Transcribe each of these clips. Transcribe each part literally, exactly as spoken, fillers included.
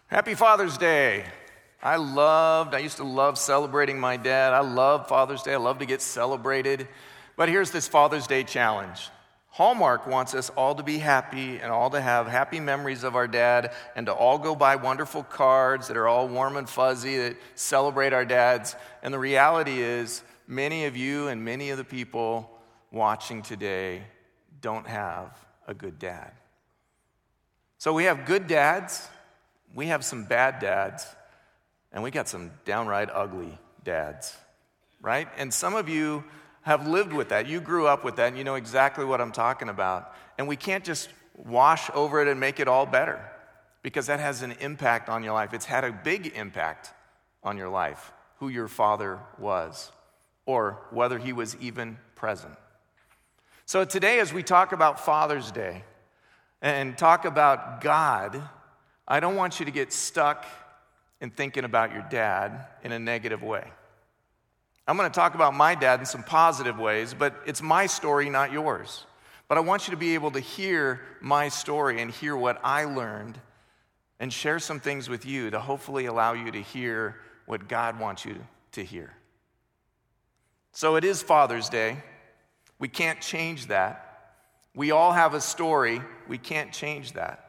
Happy Father's Day. I loved, I used to love celebrating my dad. I love Father's Day. I love to get celebrated. But here's this Father's Day challenge. Hallmark wants us all to be happy and all to have happy memories of our dad and to all go buy wonderful cards that are all warm and fuzzy that celebrate our dads. And the reality is many of you and many of the people watching today don't have a good dad. So we have good dads, we have some bad dads, and we got some downright ugly dads, right? And some of you have lived with that. You grew up with that, and you know exactly what I'm talking about. And we can't just wash over it and make it all better, because that has an impact on your life. It's had a big impact on your life, who your father was, or whether he was even present. So today, as we talk about Father's Day and talk about God, I don't want you to get stuck in thinking about your dad in a negative way. I'm going to talk about my dad in some positive ways, but it's my story, not yours. But I want you to be able to hear my story and hear what I learned and share some things with you to hopefully allow you to hear what God wants you to hear. So it is Father's Day. We can't change that. We all have a story. We can't change that.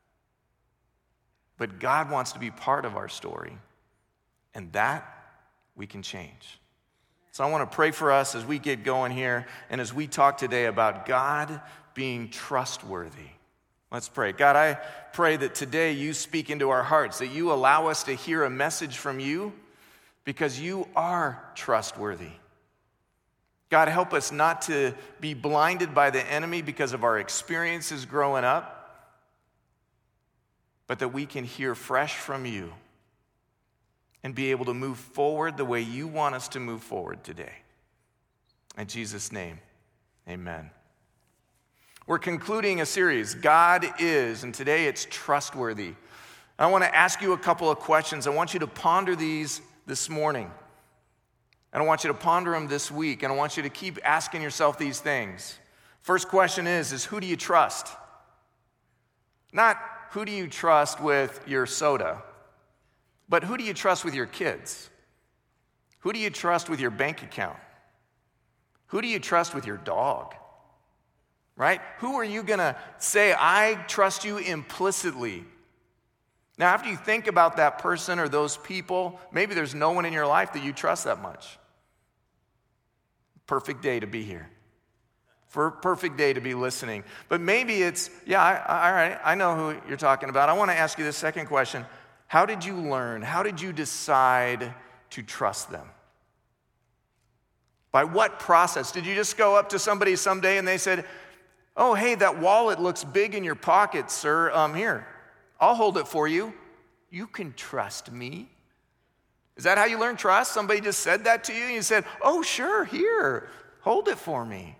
But God wants to be part of our story, and that we can change. So I want to pray for us as we get going here and as we talk today about God being trustworthy. Let's pray. God, I pray that today you speak into our hearts, that you allow us to hear a message from you because you are trustworthy. God, help us not to be blinded by the enemy because of our experiences growing up, but that we can hear fresh from you and be able to move forward the way you want us to move forward today. In Jesus' name, amen. We're concluding a series, God is, and today it's trustworthy. I want to ask you a couple of questions. I want you to ponder these this morning. And I want you to ponder them this week, and I want you to keep asking yourself these things. First question is, is who do you trust? Not who do you trust with your soda, but who do you trust with your kids? Who do you trust with your bank account? Who do you trust with your dog? Right? Who are you going to say, I trust you implicitly? Now, after you think about that person or those people, maybe there's no one in your life that you trust that much. Perfect day to be here. For a perfect day to be listening. But maybe it's, yeah, I, I, all right, I know who you're talking about. I want to ask you the second question. How did you learn? How did you decide to trust them? By what process? Did you just go up to somebody someday and they said, oh, hey, that wallet looks big in your pocket, sir. Um, here, I'll hold it for you. You can trust me. Is that how you learn trust? Somebody just said that to you and you said, oh, sure, here, hold it for me.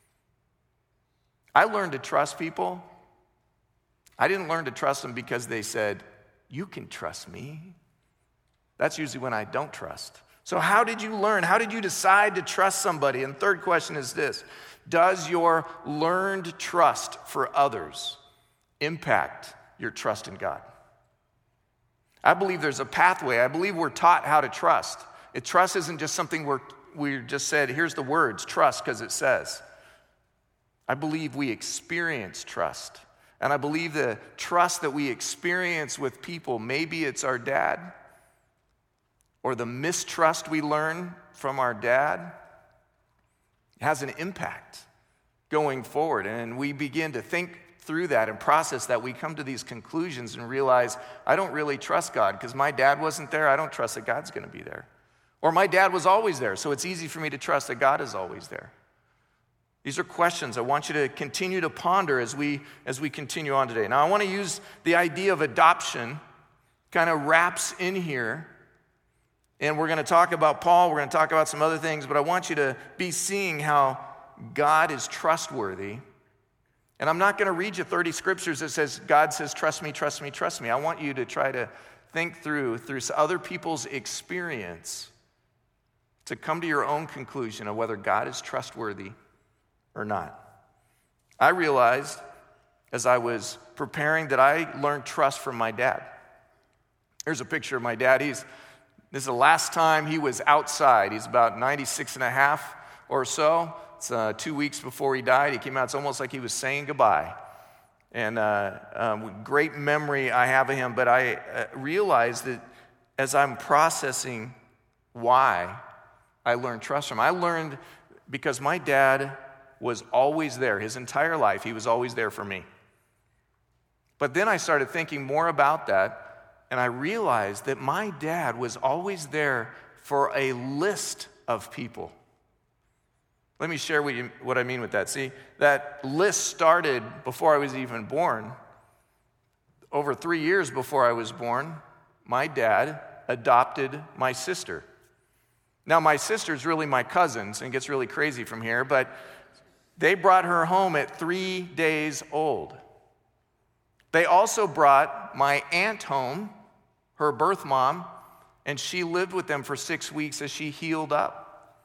I learned to trust people. I didn't learn to trust them because they said, you can trust me. That's usually when I don't trust. So how did you learn? How did you decide to trust somebody? And third question is this. Does your learned trust for others impact your trust in God? I believe there's a pathway. I believe we're taught how to trust. It, trust isn't just something we're, we just said, here's the words, trust, because it says. I believe we experience trust. And I believe the trust that we experience with people, maybe it's our dad, or the mistrust we learn from our dad, has an impact going forward. And we begin to think through that and process that. We come to these conclusions and realize, I don't really trust God because my dad wasn't there. I don't trust that God's going to be there. Or my dad was always there, so it's easy for me to trust that God is always there. These are questions I want you to continue to ponder as we as we continue on today. Now, I want to use the idea of adoption, kind of wraps in here. And we're going to talk about Paul, we're going to talk about some other things, but I want you to be seeing how God is trustworthy. And I'm not going to read you thirty scriptures that says, God says, trust me, trust me, trust me. I want you to try to think through, through other people's experience, to come to your own conclusion of whether God is trustworthy or not. I realized as I was preparing that I learned trust from my dad. Here's a picture of my dad. He's, this is the last time he was outside. He's about ninety-six and a half or so. It's uh, two weeks before he died. He came out, it's almost like he was saying goodbye. And uh, um, great memory I have of him, but I uh, realized that as I'm processing why I learned trust from him, I learned because my dad was always there. His entire life, he was always there for me. But then I started thinking more about that, and I realized that my dad was always there for a list of people. Let me share what, you, what I mean with that. See, that list started before I was even born. Over three years before I was born, my dad adopted my sister. Now, my sister's really my cousin, so it gets really crazy from here, but they brought her home at three days old. They also brought my aunt home, her birth mom, and she lived with them for six weeks as she healed up.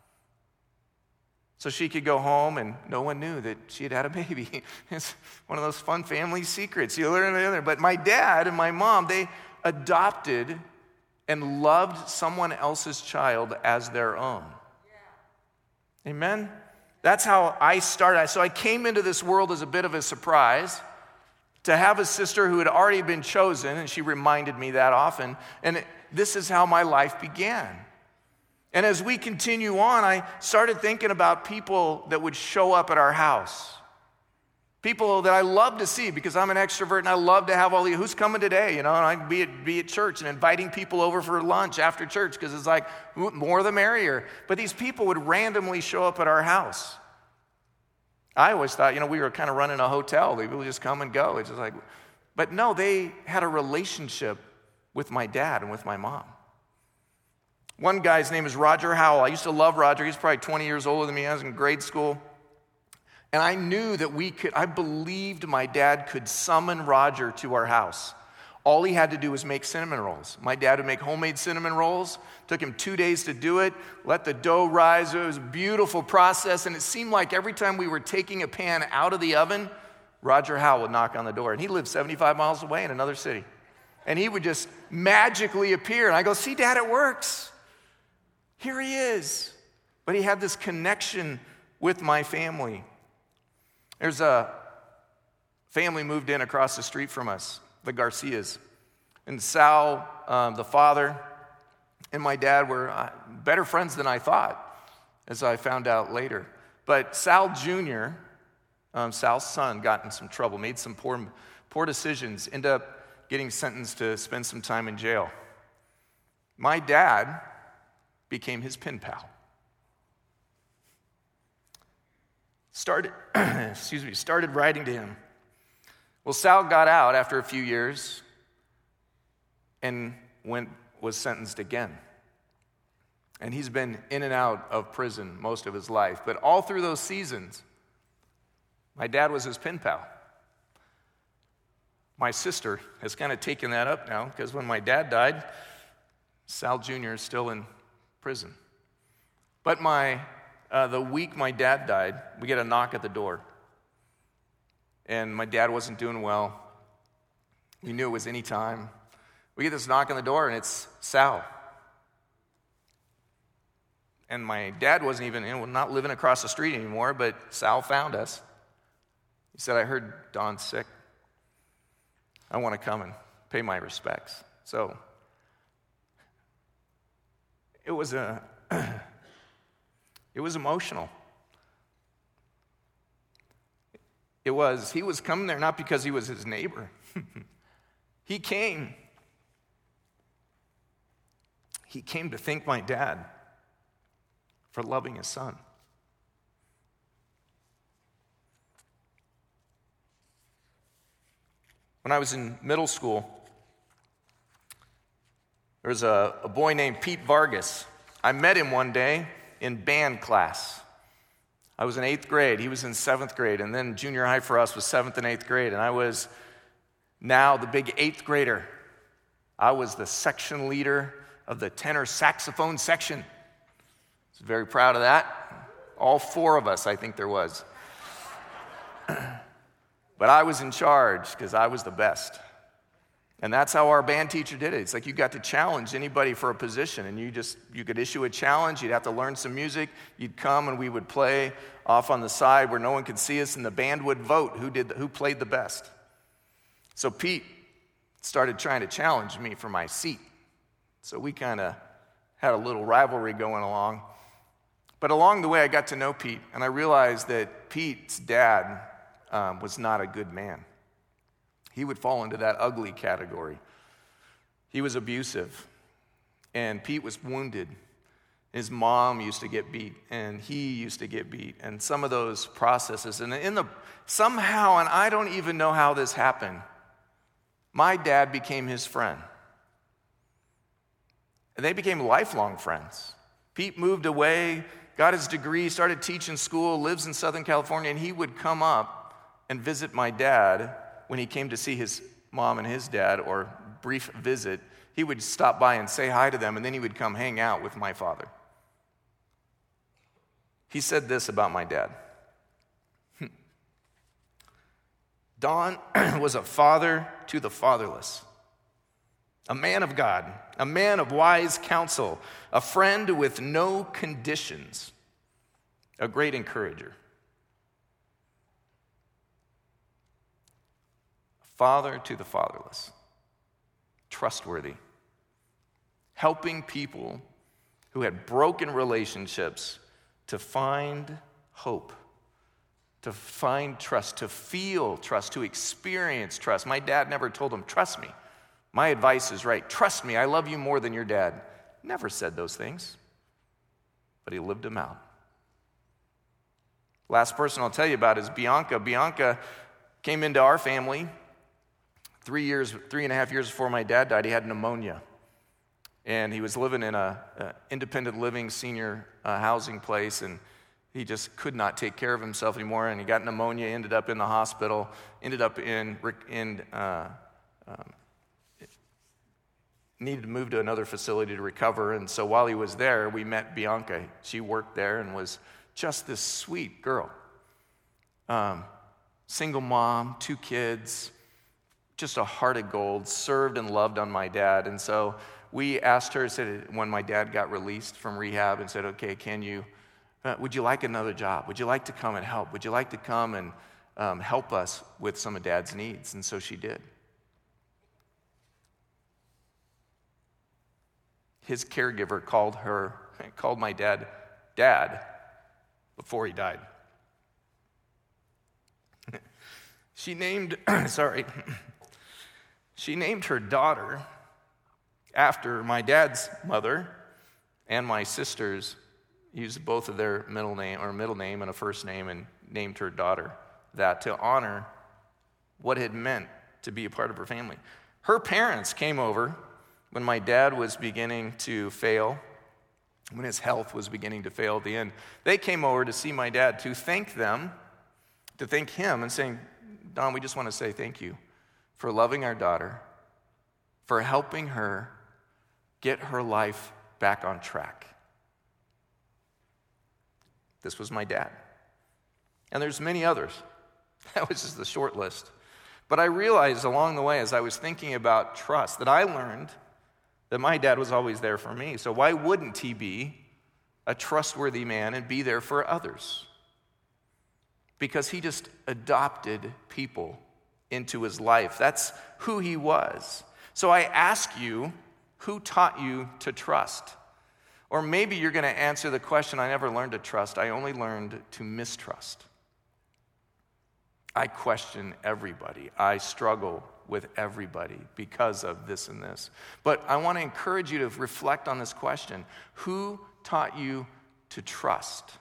So she could go home and no one knew that she had had a baby. It's one of those fun family secrets. You learn together. But my dad and my mom, they adopted and loved someone else's child as their own. Yeah. Amen? That's how I started. So I came into this world as a bit of a surprise to have a sister who had already been chosen, and she reminded me that often. And it, this is how my life began. And as we continue on, I started thinking about people that would show up at our house. People that I love to see because I'm an extrovert and I love to have all the, who's coming today? You know, and I'd be at, be at church and inviting people over for lunch after church because it's like, more the merrier. But these people would randomly show up at our house. I always thought, you know, we were kind of running a hotel. They would just come and go. It's just like, but no, they had a relationship with my dad and with my mom. One guy's name is Roger Howell. I used to love Roger. He's probably twenty years older than me. I was in grade school. And I knew that we could, I believed my dad could summon Roger to our house. All he had to do was make cinnamon rolls. My dad would make homemade cinnamon rolls. Took him two days to do it. Let the dough rise. It was a beautiful process. And it seemed like every time we were taking a pan out of the oven, Roger Howell would knock on the door. And he lived seventy-five miles away in another city. And he would just magically appear. And I go, see, Dad, it works. Here he is. But he had this connection with my family. There's a family moved in across the street from us, the Garcias. And Sal, um, the father, and my dad were uh, better friends than I thought, as I found out later. But Sal Junior, um, Sal's son, got in some trouble, made some poor, poor decisions, ended up getting sentenced to spend some time in jail. My dad became his pen pal. Started, excuse me, started writing to him. Well, Sal got out after a few years and went, was sentenced again. And he's been in and out of prison most of his life. But all through those seasons, my dad was his pen pal. My sister has kind of taken that up now because when my dad died, Sal Junior is still in prison. But my uh, the week my dad died, we get a knock at the door. And my dad wasn't doing well. We knew it was any time. We get this knock on the door, and it's Sal. And my dad wasn't even, you know, not living across the street anymore, but Sal found us. He said, I heard Don's sick. I want to come and pay my respects. So it was a, it was emotional. It was, he was coming there not because he was his neighbor. He came. He came to thank my dad for loving his son. When I was in middle school, there was a, a boy named Pete Vargas. I met him one day in band class. I was in eighth grade. He was in seventh grade. And then junior high for us was seventh and eighth grade. And I was now the big eighth grader. I was the section leader of the tenor saxophone section. I was very proud of that. All four of us, I think there was. But I was in charge because I was the best. And that's how our band teacher did it. It's like you got to challenge anybody for a position, and you just, you could issue a challenge, you'd have to learn some music, you'd come and we would play off on the side where no one could see us, and the band would vote who did, who played the best. So Pete started trying to challenge me for my seat. So we kind of had a little rivalry going along. But along the way, I got to know Pete, and I realized that Pete's dad um, was not a good man. He would fall into that ugly category. He was abusive, and Pete was wounded. His mom used to get beat, and he used to get beat, and some of those processes. And in the somehow, and I don't even know how this happened, my dad became his friend. And they became lifelong friends. Pete moved away, got his degree, started teaching school, lives in Southern California, and he would come up and visit my dad when he came to see his mom and his dad, or brief visit. He would stop by and say hi to them, and then he would come hang out with my father. He said this about my dad. Don was a father to the fatherless, a man of God, a man of wise counsel, a friend with no conditions, a great encourager. Father to the fatherless, trustworthy, helping people who had broken relationships to find hope, to find trust, to feel trust, to experience trust. My dad never told him, trust me. My advice is right. Trust me, I love you more than your dad. Never said those things, but he lived them out. Last person I'll tell you about is Bianca. Bianca came into our family Three years, three and a half years before my dad died. He had pneumonia, and he was living in a, a independent living senior uh, housing place, and he just could not take care of himself anymore. And he got pneumonia, ended up in the hospital, ended up in in uh, um, needed to move to another facility to recover. And so while he was there, we met Bianca. She worked there and was just this sweet girl, um, single mom, two kids. Just a heart of gold, served and loved on my dad. And so we asked her, said when my dad got released from rehab, and said, okay, can you, uh, would you like another job? Would you like to come and help? Would you like to come and um, help us with some of Dad's needs? And so she did. His caregiver called her, called my dad, Dad, before he died. She named, sorry, She named her daughter after my dad's mother and my sisters. Used both of their middle name or middle name and a first name, and named her daughter that to honor what it meant to be a part of her family. Her parents came over when my dad was beginning to fail, when his health was beginning to fail at the end. They came over to see my dad to thank them, to thank him, and saying, Don, we just want to say thank you for loving our daughter, for helping her get her life back on track. This was my dad. And there's many others. That was just the short list. But I realized along the way, as I was thinking about trust, that I learned that my dad was always there for me. So why wouldn't he be a trustworthy man and be there for others? Because he just adopted people into his life. That's who he was. So I ask you, who taught you to trust? Or maybe you're going to answer the question, I never learned to trust. I only learned to mistrust. I question everybody. I struggle with everybody because of this and this. But I want to encourage you to reflect on this question. Who taught you to trust?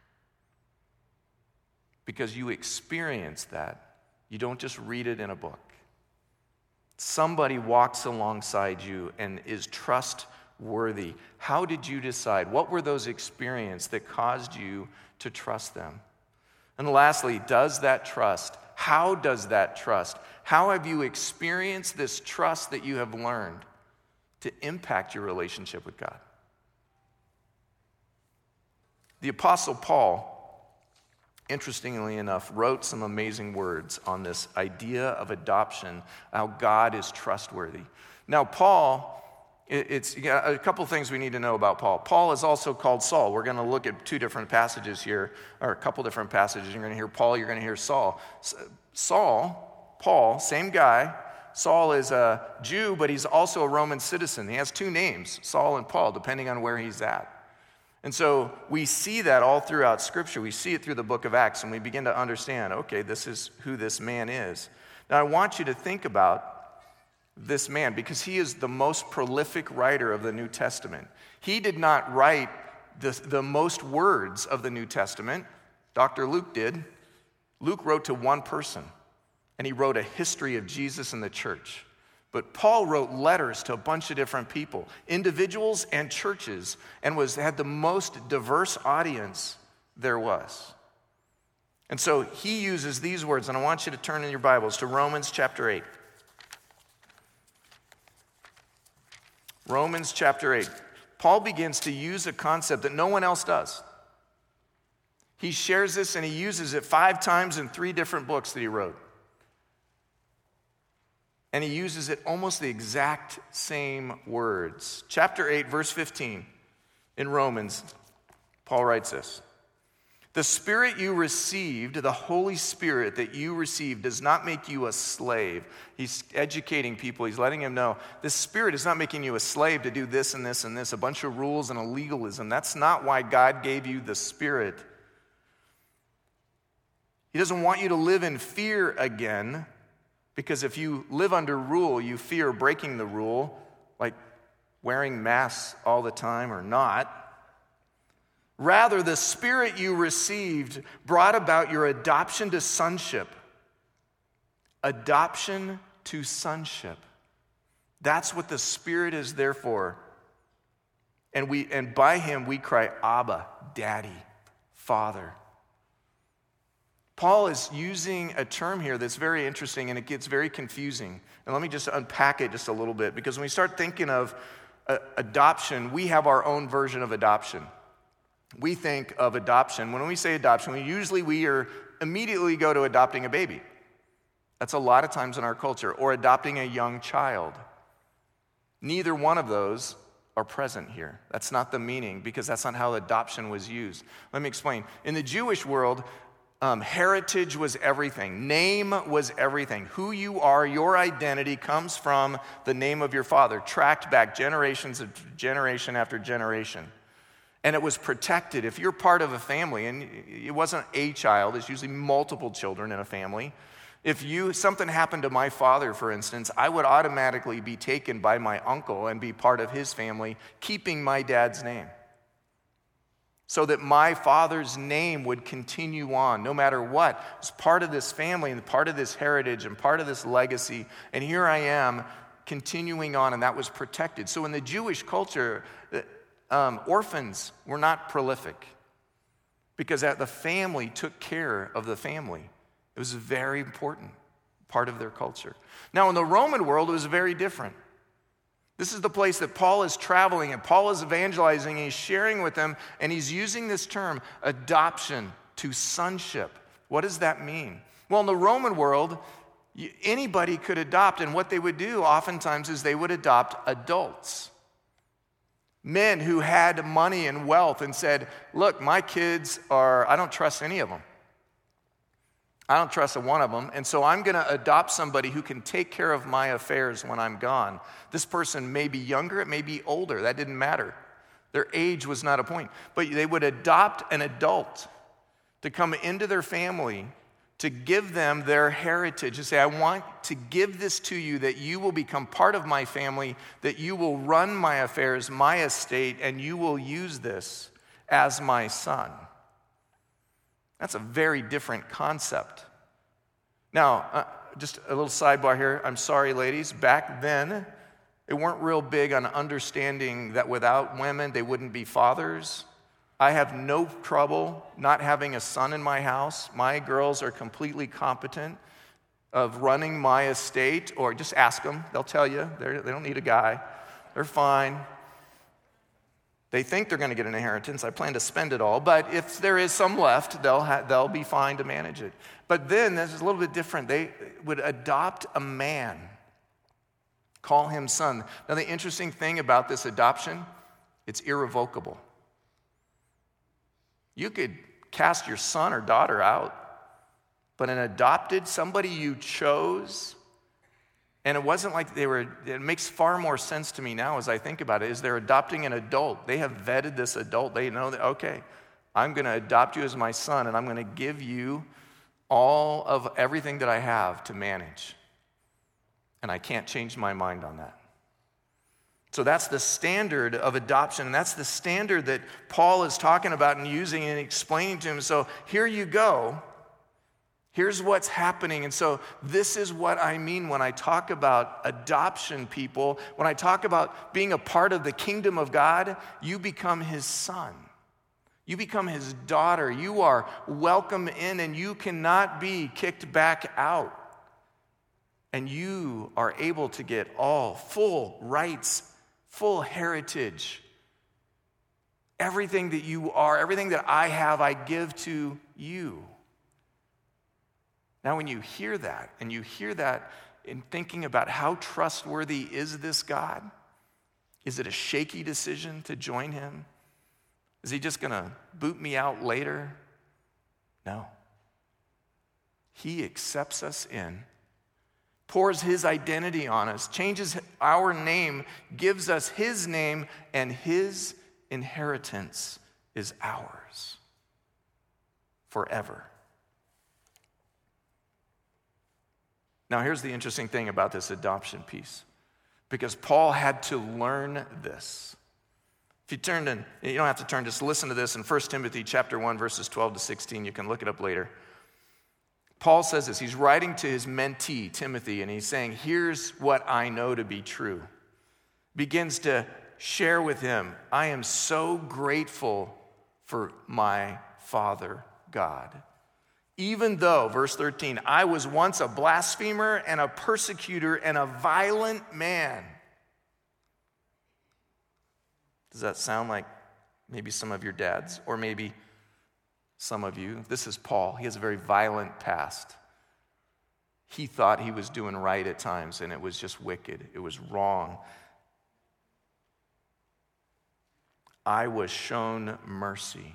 Because you experience that. You don't just read it in a book. Somebody walks alongside you and is trustworthy. How did you decide? What were those experiences that caused you to trust them? And lastly, does that trust, how does that trust, how have you experienced this trust that you have learned to impact your relationship with God? The Apostle Paul interestingly enough, wrote some amazing words on this idea of adoption, how God is trustworthy. Now, Paul, it's a couple things we need to know about Paul. Paul is also called Saul. We're going to look at two different passages here, or a couple different passages. You're going to hear Paul, you're going to hear Saul. Saul, Paul, same guy. Saul is a Jew, but he's also a Roman citizen. He has two names, Saul and Paul, depending on where he's at. And so we see that all throughout Scripture. We see it through the book of Acts, and we begin to understand, okay, this is who this man is. Now, I want you to think about this man, because he is the most prolific writer of the New Testament. He did not write the, the most words of the New Testament. Doctor Luke did. Luke wrote to one person, and he wrote a history of Jesus and the church. But Paul wrote letters to a bunch of different people, individuals and churches, and was had the most diverse audience there was. And so he uses these words, and I want you to turn in your Bibles to Romans chapter eight. Romans chapter eight. Paul begins to use a concept that no one else does. He shares this and he uses it five times in three different books that he wrote. And he uses it almost the exact same words. Chapter eight, verse fifteen in Romans, Paul writes this. The Spirit you received, the Holy Spirit that you received, does not make you a slave. He's educating people. He's letting them know the Spirit is not making you a slave to do this and this and this, a bunch of rules and a legalism. That's not why God gave you the Spirit. He doesn't want you to live in fear again, because if you live under rule, you fear breaking the rule, like wearing masks all the time or not. Rather, the Spirit you received brought about your adoption to sonship. Adoption to sonship. That's what the Spirit is there for. And we and by him we cry, Abba, Daddy, Father. Paul is using a term here that's very interesting, and it gets very confusing. And let me just unpack it just a little bit, because when we start thinking of uh, adoption, we have our own version of adoption. We think of adoption. When we say adoption, we usually we are immediately go to adopting a baby. That's a lot of times in our culture, or adopting a young child. Neither one of those are present here. That's not the meaning, because that's not how adoption was used. Let me explain. In the Jewish world, um, heritage was everything. Name was everything. Who you are, your identity comes from the name of your father, tracked back generations of generation after generation. And it was protected. If you're part of a family, and it wasn't a child, it's usually multiple children in a family. If you something happened to my father, for instance, I would automatically be taken by my uncle and be part of his family, keeping my dad's name, so that my father's name would continue on no matter what. It's part of this family and part of this heritage and part of this legacy. And here I am continuing on, and that was protected. So in the Jewish culture, Um, orphans were not prolific, because the family took care of the family. It was a very important part of their culture. Now, in the Roman world, it was very different. This is the place that Paul is traveling, and Paul is evangelizing, and he's sharing with them, and he's using this term, adoption to sonship. What does that mean? Well, in the Roman world, anybody could adopt, and what they would do oftentimes is they would adopt adults. Men who had money and wealth and said, look, my kids are, I don't trust any of them. I don't trust a one of them, and so I'm going to adopt somebody who can take care of my affairs when I'm gone. This person may be younger, it may be older, that didn't matter. Their age was not a point. But they would adopt an adult to come into their family, to give them their heritage, to say, I want to give this to you, that you will become part of my family, that you will run my affairs, my estate, and you will use this as my son. That's a very different concept. Now, uh, just a little sidebar here. I'm sorry, ladies. Back then, they weren't real big on understanding that without women, they wouldn't be fathers. I have no trouble not having a son in my house. My girls are completely competent of running my estate, or just ask them. They'll tell you. They're, they don't need a guy. They're fine. They think they're going to get an inheritance. I plan to spend it all. But if there is some left, they'll, ha- they'll be fine to manage it. But then this is a little bit different. They would adopt a man, call him son. Now, the interesting thing about this adoption, it's irrevocable. You could cast your son or daughter out, but an adopted, somebody you chose, and it wasn't like they were, it makes far more sense to me now as I think about it, is they're adopting an adult. They have vetted this adult. They know that, okay, I'm going to adopt you as my son, and I'm going to give you all of everything that I have to manage. And I can't change my mind on that. So that's the standard of adoption, and that's the standard that Paul is talking about and using and explaining to him. So here you go. Here's what's happening. And so this is what I mean when I talk about adoption, people. When I talk about being a part of the kingdom of God, you become his son. You become his daughter. You are welcome in, and you cannot be kicked back out. And you are able to get all full rights, full heritage. Everything that you are, everything that I have, I give to you. Now, when you hear that, and you hear that in thinking about how trustworthy is this God, is it a shaky decision to join him? Is he just going to boot me out later? No. He accepts us in, pours his identity on us, changes our name, gives us his name, and his inheritance is ours forever. Now, here's the interesting thing about this adoption piece, because Paul had to learn this. If you turn in, you don't have to turn, just listen to this in First Timothy chapter one, verses twelve to sixteen. You can look it up later. Paul says this. He's writing to his mentee, Timothy, and he's saying, here's what I know to be true. Begins to share with him, I am so grateful for my Father God. Even though, verse thirteen, I was once a blasphemer and a persecutor and a violent man. Does that sound like maybe some of your dads, or maybe some of you? This is Paul. He has a very violent past. He thought he was doing right at times, and it was just wicked. It was wrong. I was shown mercy.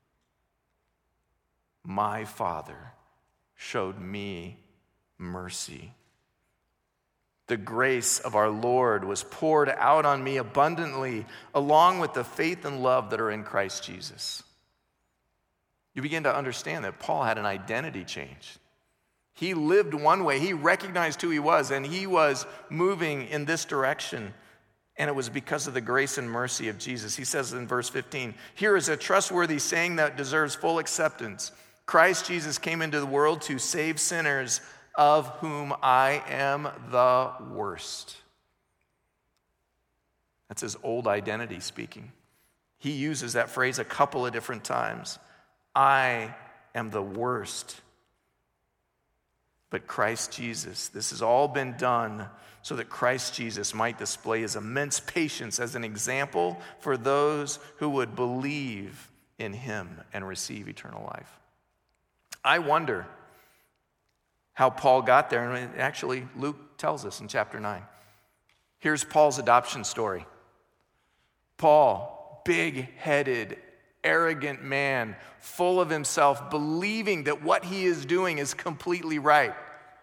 My Father showed me mercy. The grace of our Lord was poured out on me abundantly, along with the faith and love that are in Christ Jesus. You begin to understand that Paul had an identity change. He lived one way. He recognized who he was, and he was moving in this direction. And it was because of the grace and mercy of Jesus. He says in verse fifteen, here is a trustworthy saying that deserves full acceptance. Christ Jesus came into the world to save sinners, of whom I am the worst. That's his old identity speaking. He uses that phrase a couple of different times. I am the worst. But Christ Jesus, this has all been done so that Christ Jesus might display his immense patience as an example for those who would believe in him and receive eternal life. I wonder how Paul got there, and actually Luke tells us in chapter nine. Here's Paul's adoption story. Paul, big-headed, arrogant man, full of himself, believing that what he is doing is completely right.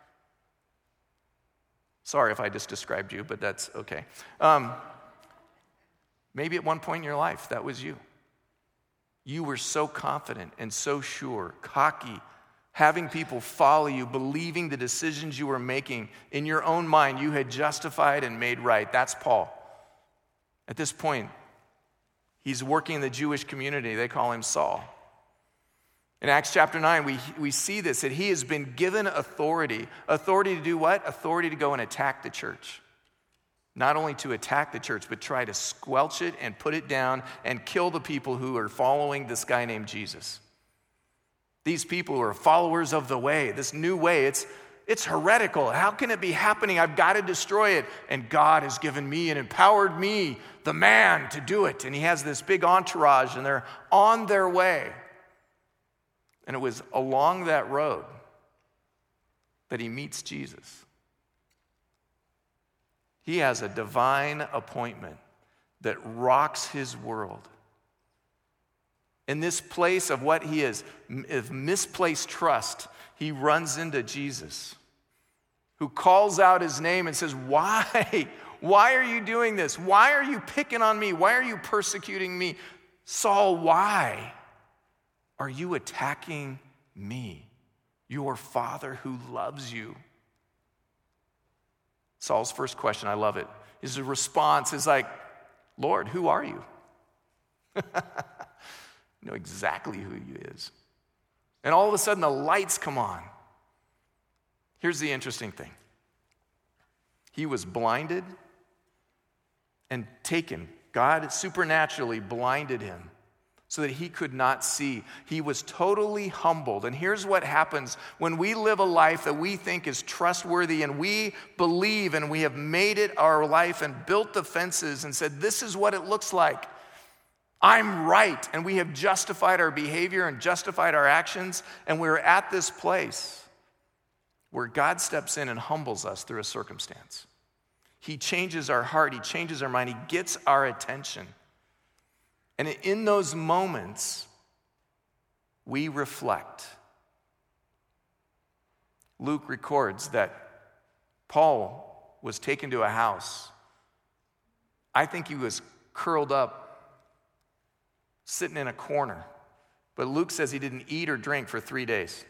Sorry if I just described you, but that's okay. Um, maybe at one point in your life, that was you. You were so confident and so sure, cocky, having people follow you, believing the decisions you were making in your own mind, you had justified and made right. That's Paul. At this point, he's working in the Jewish community. They call him Saul. In Acts chapter nine, we, we see this, that he has been given authority. Authority to do what? Authority to go and attack the church. Not only to attack the church, but try to squelch it and put it down and kill the people who are following this guy named Jesus. These people who are followers of the way, this new way, it's it's heretical. How can it be happening? I've got to destroy it. And God has given me and empowered me, the man, to do it. And he has this big entourage, and they're on their way. And it was along that road that he meets Jesus. He has a divine appointment that rocks his world. In this place of what he is, of misplaced trust, he runs into Jesus, who calls out his name and says, why? Why are you doing this? Why are you picking on me? Why are you persecuting me? Saul, why are you attacking me, your Father who loves you? Saul's first question, I love it, his response is like, Lord, who are you? You know exactly who he is. And all of a sudden, the lights come on. Here's the interesting thing. He was blinded and taken. God supernaturally blinded him so that he could not see. He was totally humbled. And here's what happens when we live a life that we think is trustworthy and we believe and we have made it our life and built the fences and said, this is what it looks like. I'm right, and we have justified our behavior and justified our actions, and we're at this place where God steps in and humbles us through a circumstance. He changes our heart, he changes our mind, he gets our attention. And in those moments, we reflect. Luke records that Paul was taken to a house. I think he was curled up, sitting in a corner. But Luke says he didn't eat or drink for three days.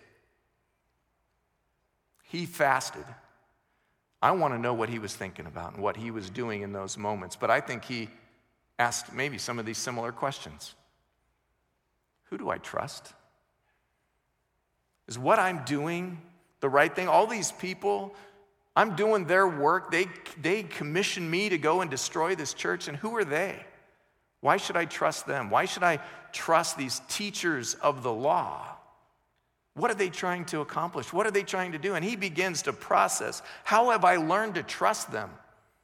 He fasted. I want to know what he was thinking about and what he was doing in those moments. But I think he asked maybe some of these similar questions. Who do I trust? Is what I'm doing the right thing? All these people, I'm doing their work. They, they commissioned me to go and destroy this church, and who are they? Why should I trust them? Why should I trust these teachers of the law? What are they trying to accomplish? What are they trying to do? And he begins to process, how have I learned to trust them?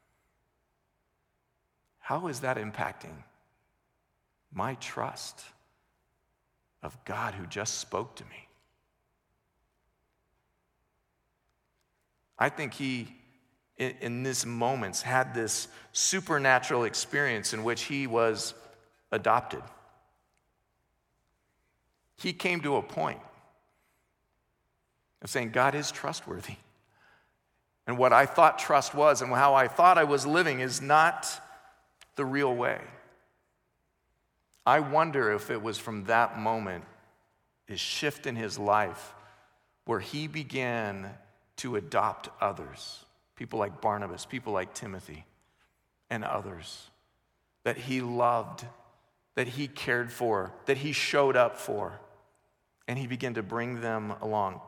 How is that impacting my trust of God who just spoke to me? I think he, in, in these moments, had this supernatural experience in which he was adopted. He came to a point of saying, God is trustworthy. And what I thought trust was and how I thought I was living is not the real way. I wonder if it was from that moment, a shift in his life, where he began to adopt others, people like Barnabas, people like Timothy, and others that he loved, that he cared for, that he showed up for, and he began to bring them along.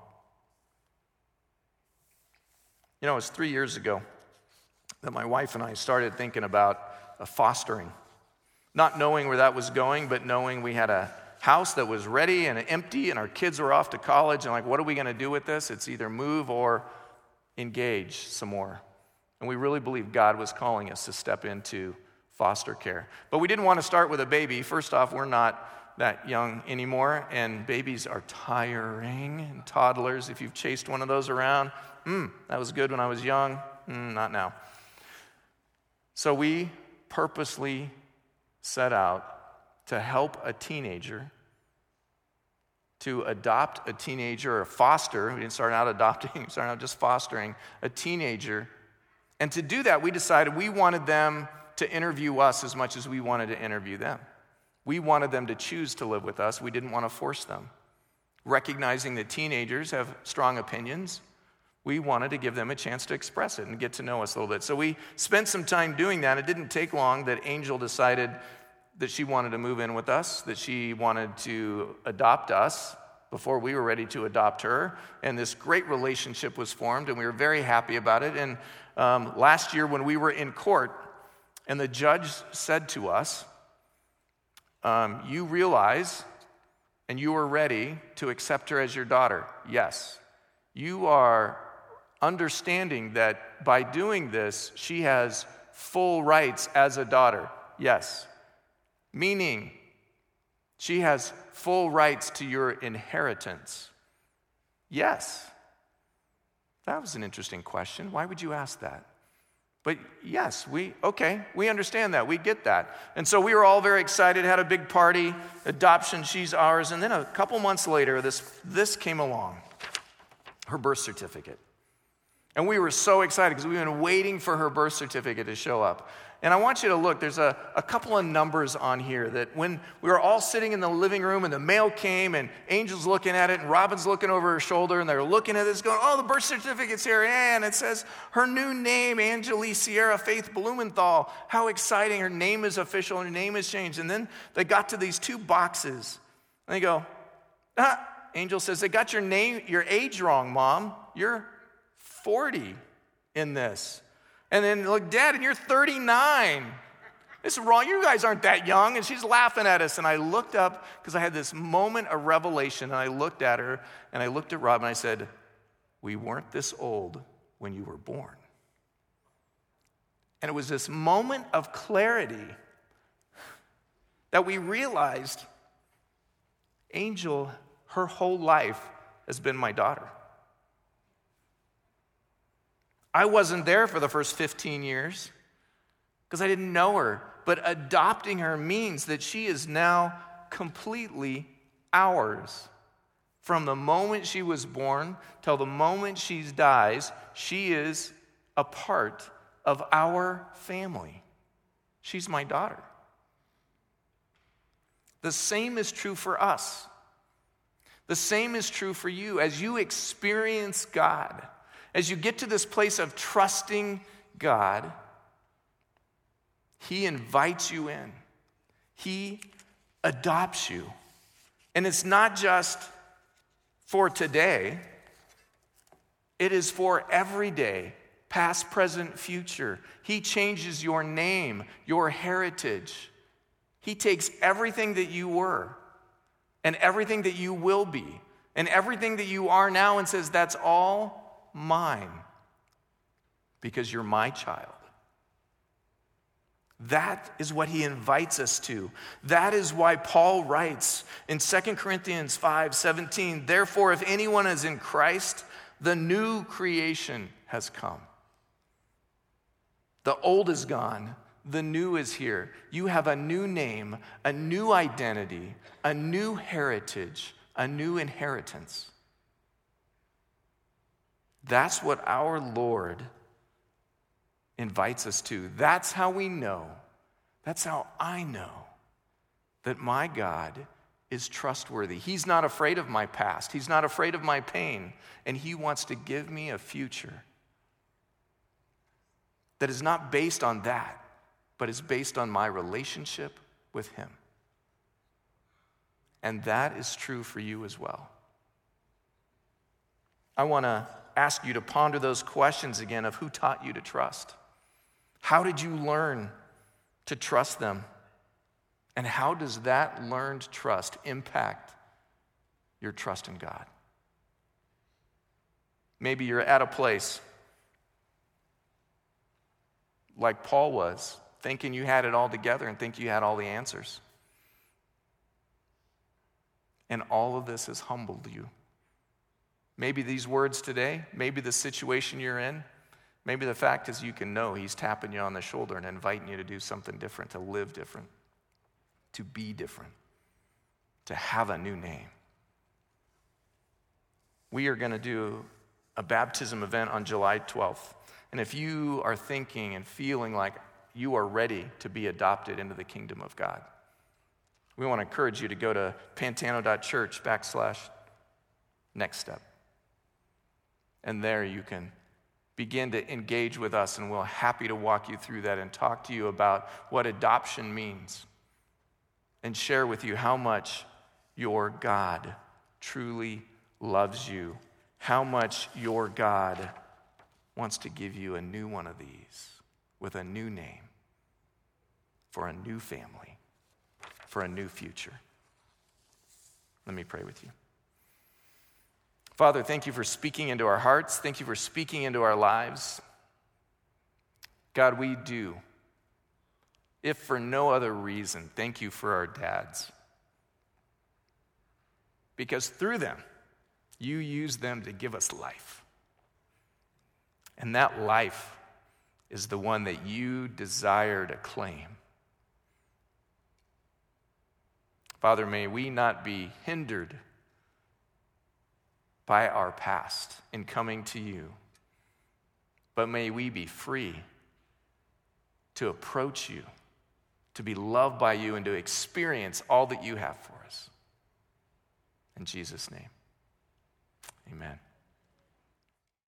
You know, it was three years ago that my wife and I started thinking about a fostering. Not knowing where that was going, but knowing we had a house that was ready and empty and our kids were off to college and like, what are we going to do with this? It's either move or engage some more. And we really believed God was calling us to step into foster care. But we didn't want to start with a baby. First off, we're not that young anymore, and babies are tiring, and toddlers, if you've chased one of those around, mm, that was good when I was young, mm, not now. So we purposely set out to help a teenager, to adopt a teenager or foster. We didn't start out adopting, we started out just fostering a teenager. And to do that, we decided we wanted them to interview us as much as we wanted to interview them. We wanted them to choose to live with us. We didn't want to force them. Recognizing that teenagers have strong opinions, we wanted to give them a chance to express it and get to know us a little bit. So we spent some time doing that. It didn't take long that Angel decided that she wanted to move in with us, that she wanted to adopt us before we were ready to adopt her. And this great relationship was formed, and we were very happy about it. And um, last year when we were in court, and the judge said to us, um, you realize and you are ready to accept her as your daughter. Yes. You are understanding that by doing this, she has full rights as a daughter? Yes. Meaning, she has full rights to your inheritance? Yes. That was an interesting question. Why would you ask that? But yes, we, okay, we understand that. We get that. And so we were all very excited, had a big party, adoption, she's ours. And then a couple months later, this, this came along, her birth certificate. And we were so excited because we've been waiting for her birth certificate to show up. And I want you to look, there's a, a couple of numbers on here that when we were all sitting in the living room and the mail came and Angel's looking at it and Robin's looking over her shoulder and they're looking at this going, oh, the birth certificate's here. And it says her new name, Angelique Sierra Faith Blumenthal. How exciting. Her name is official. Her name has changed. And then they got to these two boxes and they go, ah, Angel says, they got your name, your age wrong, Mom. You're forty in this. And then, look, Dad, and you're thirty-nine. This is wrong. You guys aren't that young. And she's laughing at us. And I looked up because I had this moment of revelation. And I looked at her and I looked at Rob and I said, we weren't this old when you were born. And it was this moment of clarity that we realized Angel, her whole life has been my daughter. I wasn't there for the first fifteen years because I didn't know her. But adopting her means that she is now completely ours. From the moment she was born till the moment she dies, she is a part of our family. She's my daughter. The same is true for us. The same is true for you. As you experience God, as you get to this place of trusting God, He invites you in. He adopts you. And it's not just for today. It is for every day, past, present, future. He changes your name, your heritage. He takes everything that you were and everything that you will be and everything that you are now and says, that's all mine, because you're my child. That is what he invites us to. That is why Paul writes in Second Corinthians five seventeen, therefore, if anyone is in Christ, the new creation has come. The old is gone, the new is here. You have a new name, a new identity, a new heritage, a new inheritance. That's what our Lord invites us to. That's how we know, that's how I know that my God is trustworthy. He's not afraid of my past. He's not afraid of my pain. And He wants to give me a future that is not based on that, but is based on my relationship with Him. And that is true for you as well. I want to ask you to ponder those questions again of who taught you to trust. How did you learn to trust them? And how does that learned trust impact your trust in God? Maybe you're at a place like Paul was, thinking you had it all together and think you had all the answers. And all of this has humbled you. Maybe these words today, maybe the situation you're in, maybe the fact is you can know He's tapping you on the shoulder and inviting you to do something different, to live different, to be different, to have a new name. We are going to do a baptism event on July twelfth. And if you are thinking and feeling like you are ready to be adopted into the kingdom of God, we want to encourage you to go to pantano.church backslash next step. And there you can begin to engage with us, and we're happy to walk you through that and talk to you about what adoption means and share with you how much your God truly loves you, how much your God wants to give you a new one of these with a new name for a new family, for a new future. Let me pray with you. Father, thank you for speaking into our hearts. Thank you for speaking into our lives. God, we do, if for no other reason, thank you for our dads. Because through them, you use them to give us life. And that life is the one that you desire to claim. Father, may we not be hindered by our past in coming to you, but may we be free to approach you, to be loved by you, and to experience all that you have for us. In Jesus' name, amen.